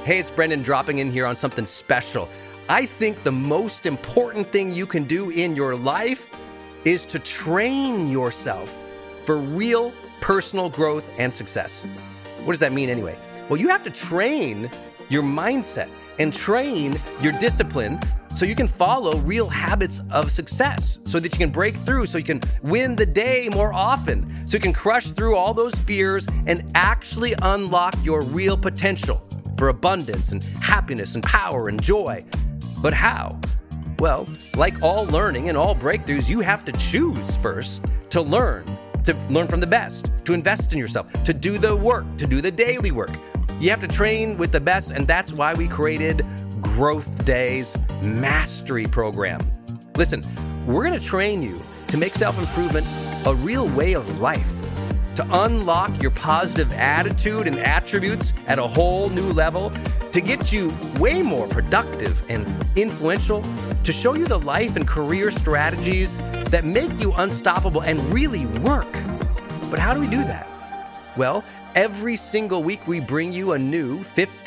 Hey, it's Brendan dropping in here on something special. I think the most important thing you can do in your life is to train yourself for real personal growth and success. What does that mean anyway? Well, you have to train your mindset and train your discipline so you can follow real habits of success, so that you can break through, so you can win the day more often, so you can crush through all those fears and actually unlock your real potential for abundance and happiness and power and joy. But how? Well, like all learning and all breakthroughs, you have to choose first to learn from the best, to invest in yourself, to do the work, to do the daily work. You have to train with the best, and that's why we created Growth Day's Mastery Program. Listen, we're going to train you to make self-improvement a real way of life, to unlock your positive attitude and attributes at a whole new level, to get you way more productive and influential, to show you the life and career strategies that make you unstoppable and really work. But how do we do that? Well, every single week we bring you a new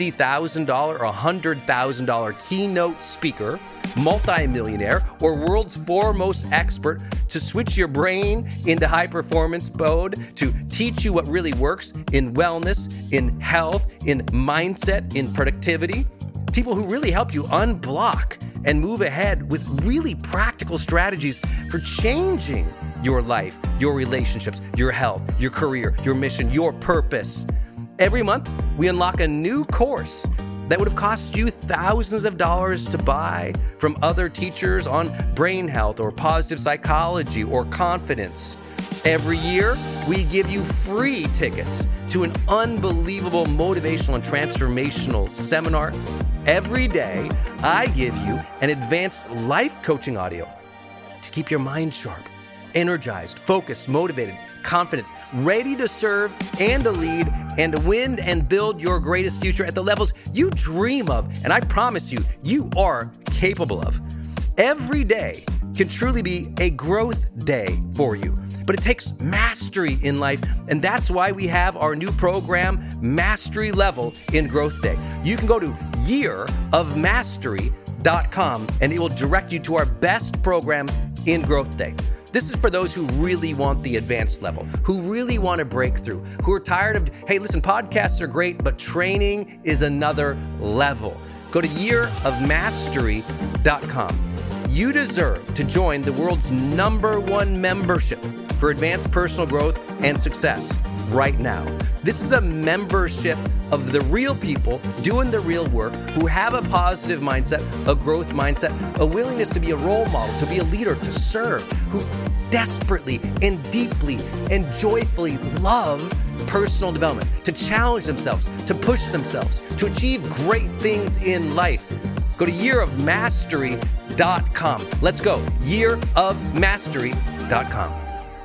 $50,000 or $100,000 keynote speaker, multimillionaire, or world's foremost expert to switch your brain into high performance mode, to teach you what really works in wellness, in health, in mindset, in productivity. People who really help you unblock and move ahead with really practical strategies for changing your life, your relationships, your health, your career, your mission, your purpose. Every month, we unlock a new course that would have cost you thousands of dollars to buy from other teachers on brain health or positive psychology or confidence. Every year, we give you free tickets to an unbelievable motivational and transformational seminar. Every day, I give you an advanced life coaching audio to keep your mind sharp, energized, focused, motivated, confident, ready to serve and to lead and to win and build your greatest future at the levels you dream of. And I promise you, you are capable of. Every day can truly be a growth day for you. But it takes mastery in life, and that's why we have our new program, Mastery Level in Growth Day. You can go to yearofmastery.com, and it will direct you to our best program in Growth Day. This is for those who really want the advanced level, who really want to break through, who are tired of, hey, listen, podcasts are great, but training is another level. Go to yearofmastery.com. You deserve to join the world's #1 membership for advanced personal growth and success right now. This is a membership of the real people doing the real work, who have a positive mindset, a growth mindset, a willingness to be a role model, to be a leader, to serve, who desperately and deeply and joyfully love personal development, to challenge themselves, to push themselves, to achieve great things in life. Go to yearofmastery.com. Let's go. yearofmastery.com.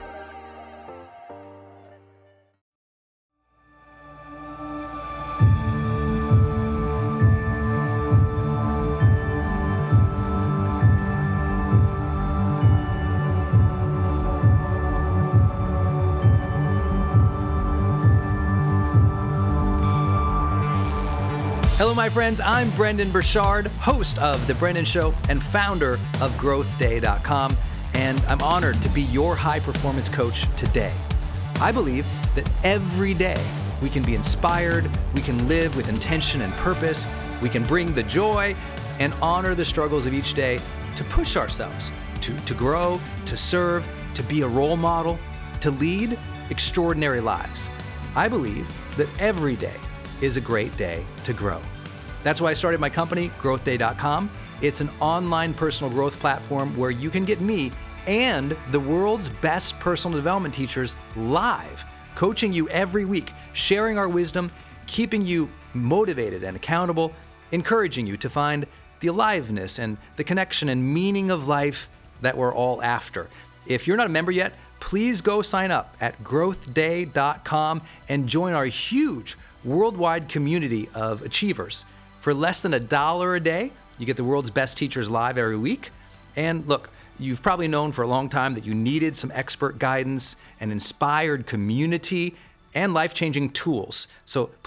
Hello, my friends. I'm Brendon Burchard, host of The Brendan Show and founder of GrowthDay.com, and I'm honored to be your high-performance coach today. I believe that every day we can be inspired, we can live with intention and purpose, we can bring the joy and honor the struggles of each day to push ourselves, to grow, to serve, to be a role model, to lead extraordinary lives. I believe that every day is a great day to grow. That's why I started my company, GrowthDay.com. It's an online personal growth platform where you can get me and the world's best personal development teachers live, coaching you every week, sharing our wisdom, keeping you motivated and accountable, encouraging you to find the aliveness and the connection and meaning of life that we're all after. If you're not a member yet, please go sign up at GrowthDay.com and join our huge worldwide community of achievers. For less than $1 a day, you get the world's best teachers live every week. And look, you've probably known for a long time that you needed some expert guidance, an inspired community, and life-changing tools. So please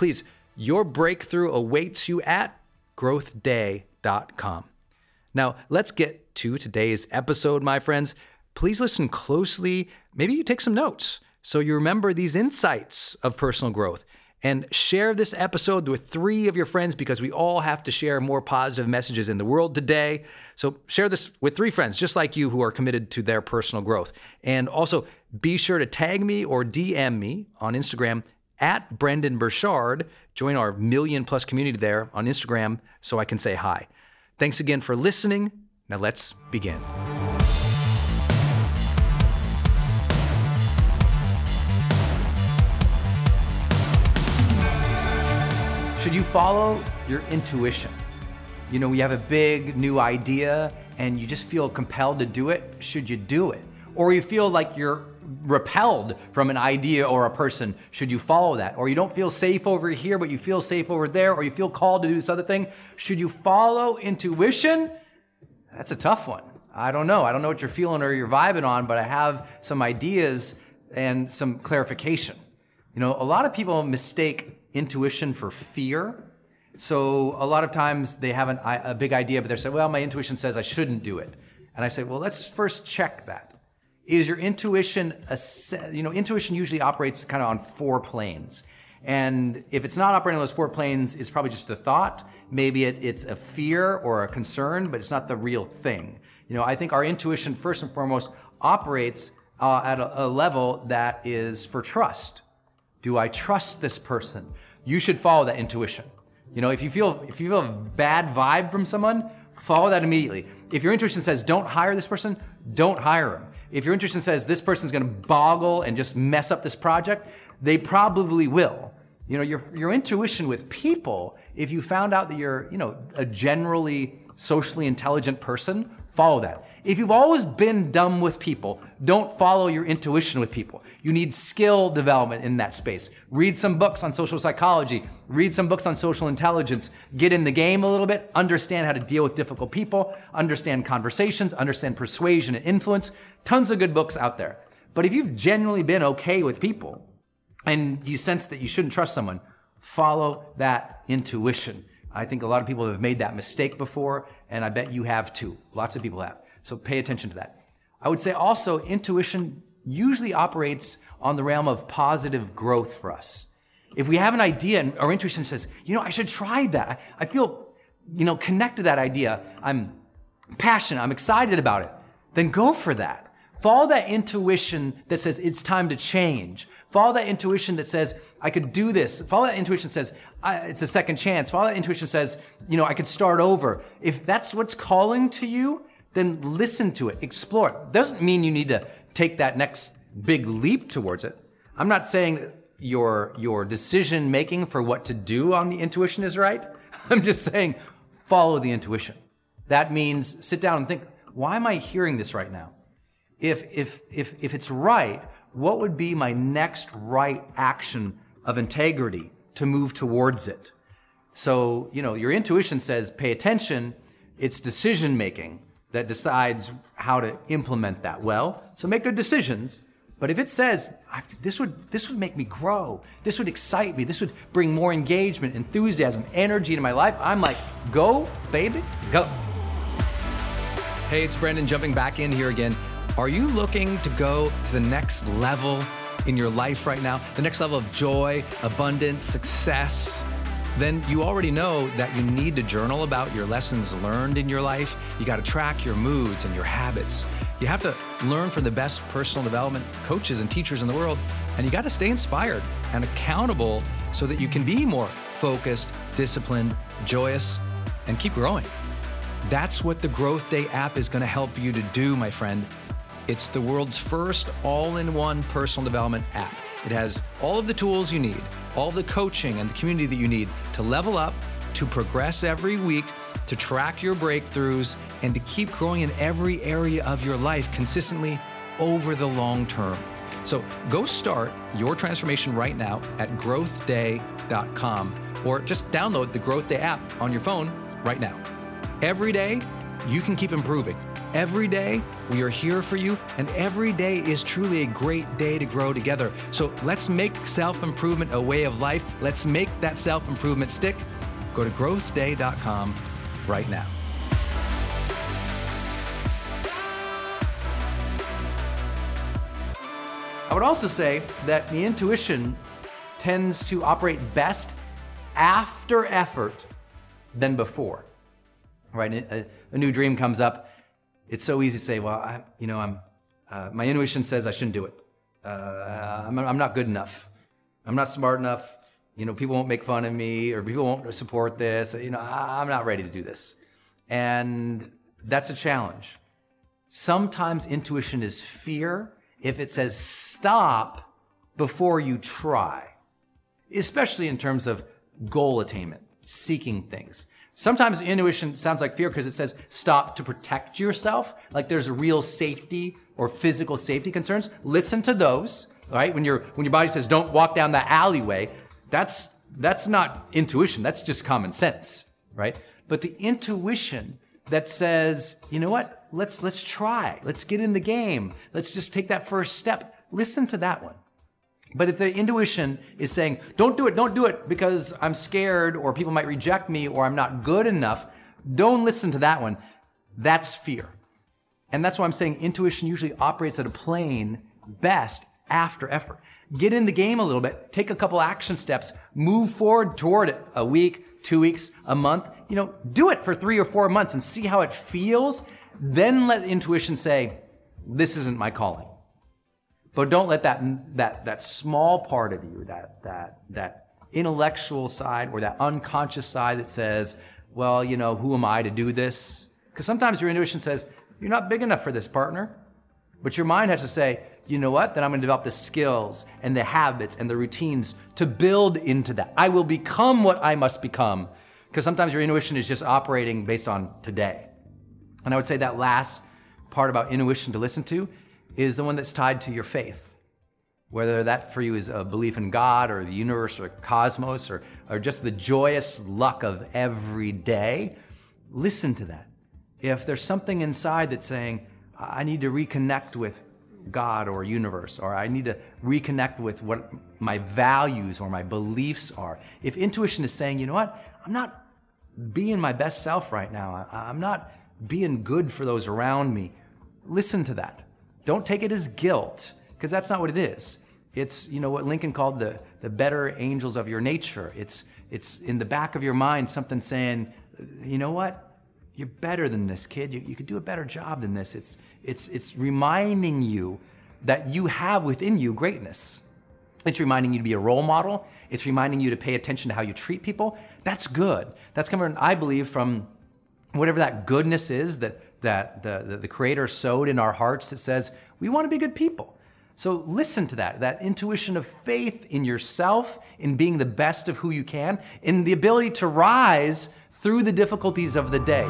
Your breakthrough awaits you at growthday.com. Now, let's get to today's episode, my friends. Please listen closely. Maybe you take some notes so you remember these insights of personal growth. And share this episode with 3 of your friends, because we all have to share more positive messages in the world today. So share this with 3 friends just like you who are committed to their personal growth. And also be sure to tag me or DM me on Instagram at Brendon Burchard. Join our 1 million+ community there on Instagram so I can say hi. Thanks again for listening. Now let's begin. Should you follow your intuition? You know, you have a big new idea and you just feel compelled to do it. Should you do it? Or you feel like you're repelled from an idea or a person. Should you follow that? Or you don't feel safe over here, but you feel safe over there, or you feel called to do this other thing. Should you follow intuition? That's a tough one. I don't know. I don't know what you're feeling or you're vibing on, but I have some ideas and some clarification. You know, a lot of people mistake intuition for fear. So a lot of times they have a big idea, but they say, well, my intuition says I shouldn't do it. And I say, well, let's first check that. Is your intuition, intuition usually operates kind of on 4 planes. And if it's not operating on those 4 planes, it's probably just a thought. Maybe it's a fear or a concern, but it's not the real thing. You know, I think our intuition, first and foremost, operates at a level that is for trust. Do I trust this person? You should follow that intuition. You know, if you feel a bad vibe from someone, follow that immediately. If your intuition says don't hire this person, don't hire him. If your intuition says this person's going to boggle and just mess up this project, they probably will. You know, your intuition with people, if you found out that you're, a generally socially intelligent person, follow that. If you've always been dumb with people, don't follow your intuition with people. You need skill development in that space. Read some books on social psychology. Read some books on social intelligence. Get in the game a little bit. Understand how to deal with difficult people. Understand conversations. Understand persuasion and influence. Tons of good books out there. But if you've genuinely been okay with people and you sense that you shouldn't trust someone, follow that intuition. I think a lot of people have made that mistake before, and I bet you have too. Lots of people have. So pay attention to that. I would say also intuition usually operates on the realm of positive growth for us. If we have an idea and our intuition says, I should try that. I feel, connected to that idea. I'm passionate. I'm excited about it. Then go for that. Follow that intuition that says it's time to change. Follow that intuition that says I could do this. Follow that intuition that says it's a second chance. Follow that intuition that says, I could start over. If that's what's calling to you, then listen to it, explore it. Doesn't mean you need to take that next big leap towards it. I'm not saying that your decision making for what to do on the intuition is right. I'm just saying follow the intuition. That means sit down and think, why am I hearing this right now? If it's right, what would be my next right action of integrity to move towards it? So, your intuition says pay attention. It's decision making that decides how to implement that well. So make good decisions. But if it says, this would make me grow, this would excite me, this would bring more engagement, enthusiasm, energy into my life, I'm like, go, baby, go. Hey, it's Brendon jumping back in here again. Are you looking to go to the next level in your life right now? The next level of joy, abundance, success? Then you already know that you need to journal about your lessons learned in your life. You got to track your moods and your habits. You have to learn from the best personal development coaches and teachers in the world. And you got to stay inspired and accountable so that you can be more focused, disciplined, joyous, and keep growing. That's what the Growth Day app is going to help you to do, my friend. It's the world's first all-in-one personal development app. It has all of the tools you need, all the coaching and the community that you need to level up, to progress every week, to track your breakthroughs, and to keep growing in every area of your life consistently over the long term. So go start your transformation right now at growthday.com, or just download the Growth Day app on your phone right now. Every day, you can keep improving. Every day, we are here for you, and every day is truly a great day to grow together. So let's make self-improvement a way of life. Let's make that self-improvement stick. Go to growthday.com right now. I would also say that the intuition tends to operate best after effort than before, right? A new dream comes up. It's so easy to say, well, my intuition says I shouldn't do it. I'm not good enough. I'm not smart enough. People won't make fun of me, or people won't support this. I'm not ready to do this. And that's a challenge. Sometimes intuition is fear if it says stop before you try, especially in terms of goal attainment, seeking things. Sometimes intuition sounds like fear because it says stop to protect yourself, like there's real safety or physical safety concerns. Listen to those, right? When your body says don't walk down that alleyway, that's not intuition, that's just common sense, right? But the intuition that says, you know what? Let's try. Let's get in the game. Let's just take that first step. Listen to that one. But if the intuition is saying, don't do it because I'm scared or people might reject me or I'm not good enough, don't listen to that one. That's fear. And that's why I'm saying intuition usually operates at a plane best after effort. Get in the game a little bit, take a couple action steps, move forward toward it a week, 2 weeks, a month. Do it for 3 or 4 months and see how it feels. Then let intuition say, this isn't my calling. But don't let that small part of you, that intellectual side or that unconscious side that says, well, who am I to do this? Because sometimes your intuition says, you're not big enough for this, partner. But your mind has to say, you know what? Then I'm going to develop the skills and the habits and the routines to build into that. I will become what I must become. Because sometimes your intuition is just operating based on today. And I would say that last part about intuition to listen to is the one that's tied to your faith. Whether that for you is a belief in God or the universe or cosmos or just the joyous luck of every day, listen to that. If there's something inside that's saying, I need to reconnect with God or universe, or I need to reconnect with what my values or my beliefs are. If intuition is saying, you know what, I'm not being my best self right now. I'm not being good for those around me. Listen to that. Don't take it as guilt, because that's not what it is. It's, what Lincoln called the better angels of your nature. It's in the back of your mind, something saying, you know what? You're better than this, kid. You could do a better job than this. It's reminding you that you have within you greatness. It's reminding you to be a role model. It's reminding you to pay attention to how you treat people. That's good. That's coming, I believe, from whatever that goodness is that the Creator sowed in our hearts that says, we want to be good people. So listen to that intuition of faith in yourself, in being the best of who you can, in the ability to rise through the difficulties of the day.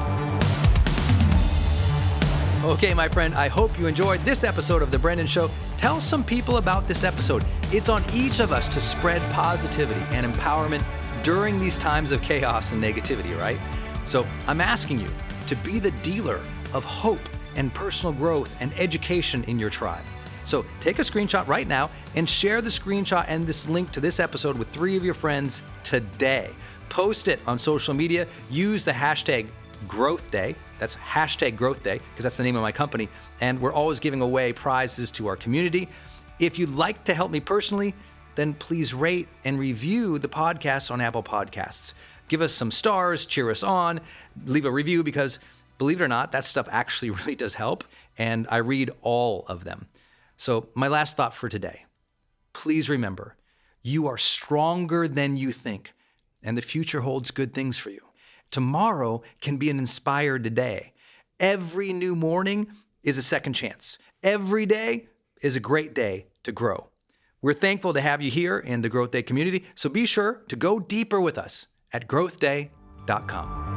Okay, my friend, I hope you enjoyed this episode of The Brendon Show. Tell some people about this episode. It's on each of us to spread positivity and empowerment during these times of chaos and negativity, right? So I'm asking you to be the dealer of hope and personal growth and education in your tribe. So take a screenshot right now and share the screenshot and this link to this episode with 3 of your friends today. Post it on social media. Use the hashtag #GrowthDay. That's hashtag #GrowthDay because that's the name of my company. And we're always giving away prizes to our community. If you'd like to help me personally, then please rate and review the podcast on Apple Podcasts. Give us some stars, cheer us on, leave a review because, believe it or not, that stuff actually really does help, and I read all of them. So my last thought for today, please remember, you are stronger than you think, and the future holds good things for you. Tomorrow can be an inspired day. Every new morning is a second chance. Every day is a great day to grow. We're thankful to have you here in the Growth Day community, so be sure to go deeper with us at growthday.com.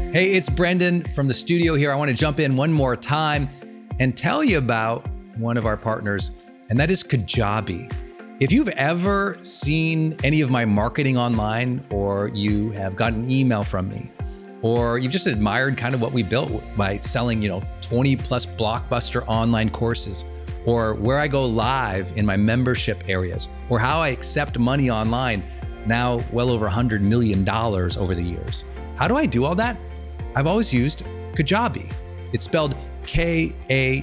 Hey, it's Brendan from the studio here. I want to jump in one more time and tell you about one of our partners, and that is Kajabi. If you've ever seen any of my marketing online, or you have gotten an email from me, or you've just admired kind of what we built by selling, 20 plus blockbuster online courses, or where I go live in my membership areas, or how I accept money online, now well over $100 million over the years. How do I do all that? I've always used Kajabi. It's spelled Kajabi.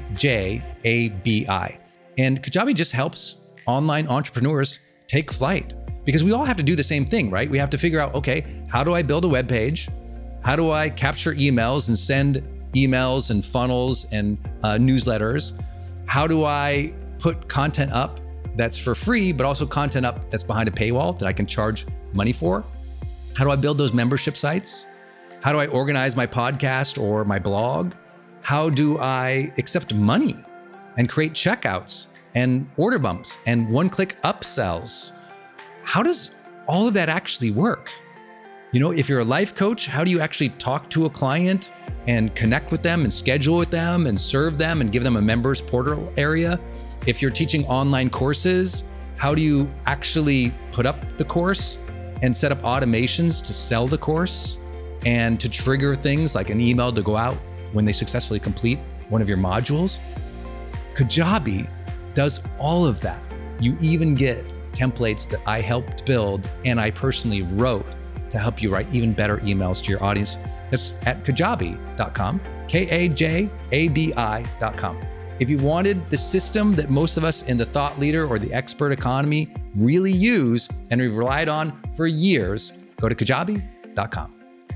And Kajabi just helps online entrepreneurs take flight, because we all have to do the same thing, right? We have to figure out, okay, how do I build a web page? How do I capture emails and send emails and funnels and newsletters? How do I put content up that's for free, but also content up that's behind a paywall that I can charge money for? How do I build those membership sites? How do I organize my podcast or my blog? How do I accept money and create checkouts and order bumps and one-click upsells? How does all of that actually work? If you're a life coach, how do you actually talk to a client and connect with them and schedule with them and serve them and give them a members portal area? If you're teaching online courses, how do you actually put up the course and set up automations to sell the course and to trigger things like an email to go out when they successfully complete one of your modules? Kajabi does all of that. You even get templates that I helped build and I personally wrote to help you write even better emails to your audience. That's at kajabi.com, Kajabi.com. If you wanted the system that most of us in the thought leader or the expert economy really use and we've relied on for years, go to kajabi.com.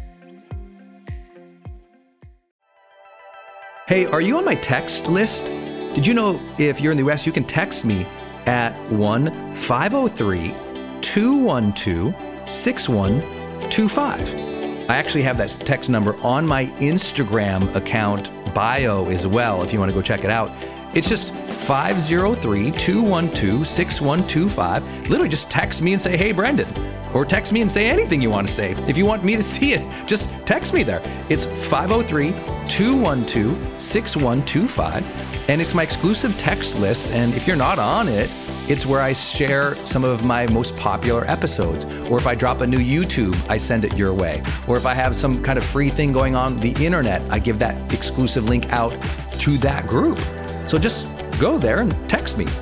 Hey, are you on my text list? Did you know if you're in the US, you can text me at 1-503-212-6125. I actually have that text number on my Instagram account bio as well, if you want to go check it out. It's just 503-212-6125. Literally just text me and say, hey, Brendan. Or text me and say anything you want to say. If you want me to see it, just text me there. It's 503-212-6125. And it's my exclusive text list. And if you're not on it, it's where I share some of my most popular episodes. Or if I drop a new YouTube, I send it your way. Or if I have some kind of free thing going on the internet, I give that exclusive link out to that group. So just go there and text me.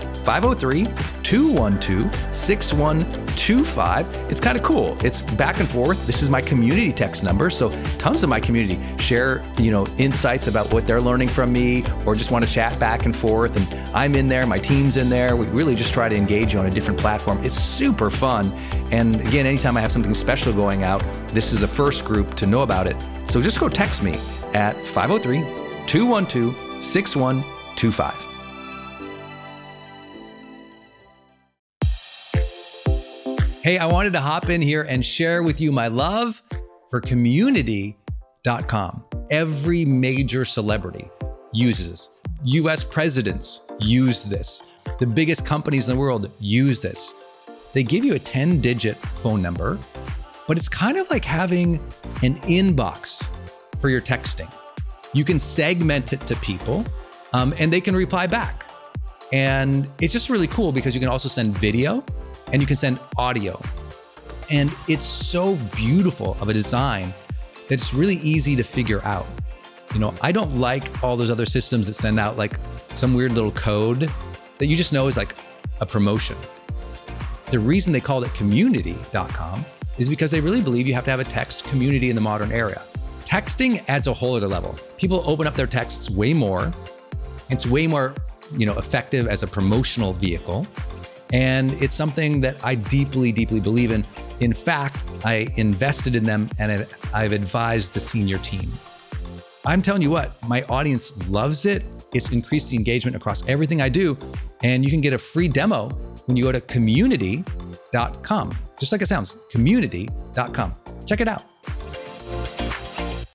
503-212-6125. It's kind of cool. It's back and forth. This is my community text number. So tons of my community share, insights about what they're learning from me, or just want to chat back and forth. And I'm in there, my team's in there. We really just try to engage you on a different platform. It's super fun. And again, anytime I have something special going out, this is the first group to know about it. So just go text me at 503-212-6125. Hey, I wanted to hop in here and share with you my love for Community.com. Every major celebrity uses this. US presidents use this. The biggest companies in the world use this. They give you a 10-digit phone number, but it's kind of like having an inbox for your texting. You can segment it to people, and they can reply back. And it's just really cool because you can also send video and you can send audio. And it's so beautiful of a design that it's really easy to figure out. I don't like all those other systems that send out like some weird little code that you just know is like a promotion. The reason they called it Community.com is because they really believe you have to have a text community in the modern era. Texting adds a whole other level. People open up their texts way more. It's way more, effective as a promotional vehicle. And it's something that I deeply, deeply believe in. In fact, I invested in them and I've advised the senior team. I'm telling you what, my audience loves it. It's increased the engagement across everything I do. And you can get a free demo when you go to community.com. Just like it sounds, community.com. Check it out.